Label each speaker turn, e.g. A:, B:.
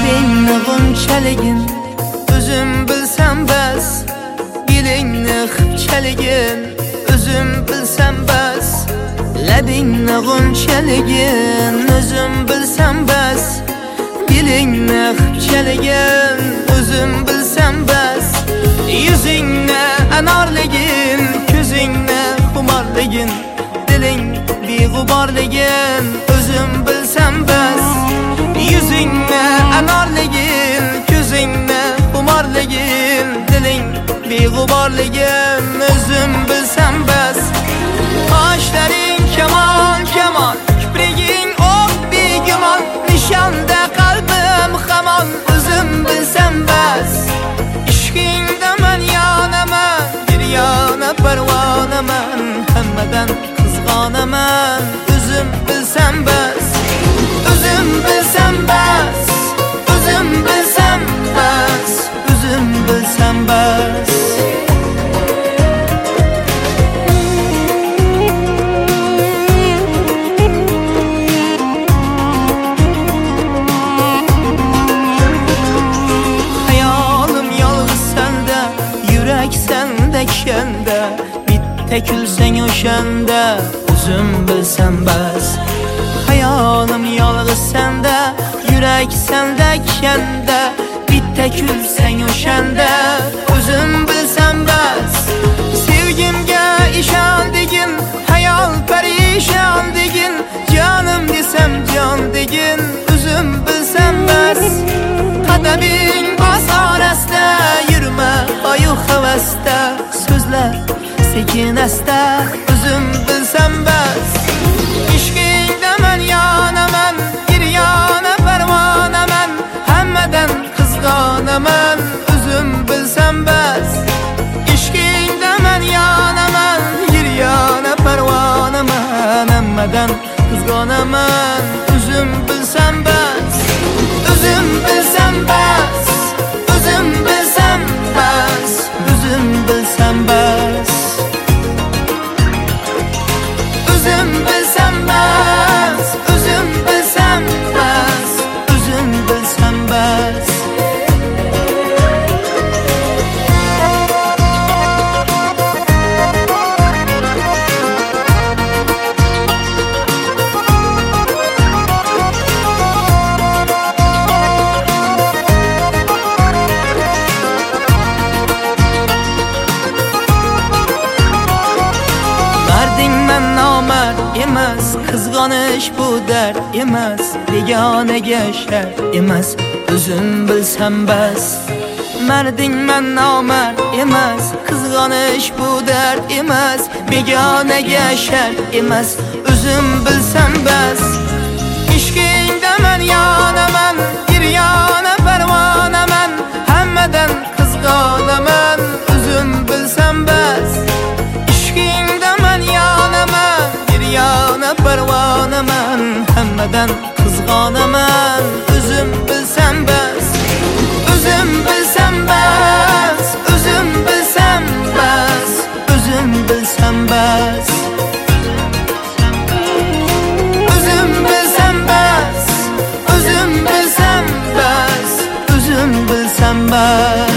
A: labingni g'unchaligin o'zim bilsam bas, gilingni xipchaligin o'zim bilsam bas, labingni g'unchaligin o'zim bilsam bas, gilingni xipchaligin o'zim bilsam bas, yuzingni anorligin ko'zingni xumorligin diling beg'uborligin o'zim bilsam bas, yuzingni anorligin ko'zingni xumorligin diling beg'uborligin o'zim bilsam bas, qoshlaring kamon kamon kipriging o'q begumon nishonda qalbim hamon o'zim bilsam bas, ishqingda men yonaman giryona parvonaman hammadan qizg'onaman o'zim bilsam bas, o'zim bilsam bas, o'zim bilsam bas, o'zim bilsam bas. Hayolim yolg'iz sanda, yurak sanda kishanda, bitta kulsang o'shanda o'zim bilsam bas. Hayolim yolg'iz sanda, yurak sanda kishanda, bitta kulsang o'shanda o'zim bilsam bas. Sevgimga ishondigin, hayol parishondigin, jonim desam jon degin o'zim bilsam bas. Qadaming bosarasta, yurma oyu havasda, so'zlar sekin asta o'zim bilsam bas. Ishqingda men yonaman giryona parvonaman hammadan qizg'onaman o'zim bilsam bas. Ishqingda men yonaman giryona parvonaman hammadan qizg'onaman o'zim bilsam bas, o'zim bilsam bas, o'zim bilsam bas, o'zim bilsam bas, o'zim bilsam bas, o'zim bilsam bas, o'zim bilsam bas. Mardingman nomard emas, qizg'onish bu dard emas, begonaga shart emas o'zim bilsam bas. Mardingman nomard emas, qizg'onish bu dard emas, begonaga shart emas o'zim bilsam bas. Ishqingda men yonaman giryona parvonaman hammadan qizg'onaman o'zim bilsam bas. Ishqingda men yonaman giryona parvonaman hammadan qizg'onaman o'zim bilsam bas, o'zim bilsam bas, o'zim bilsam bas, o'zim bilsam bas, o'zim bilsam bas, o'zim bilsam bas, o'zim bilsam bas.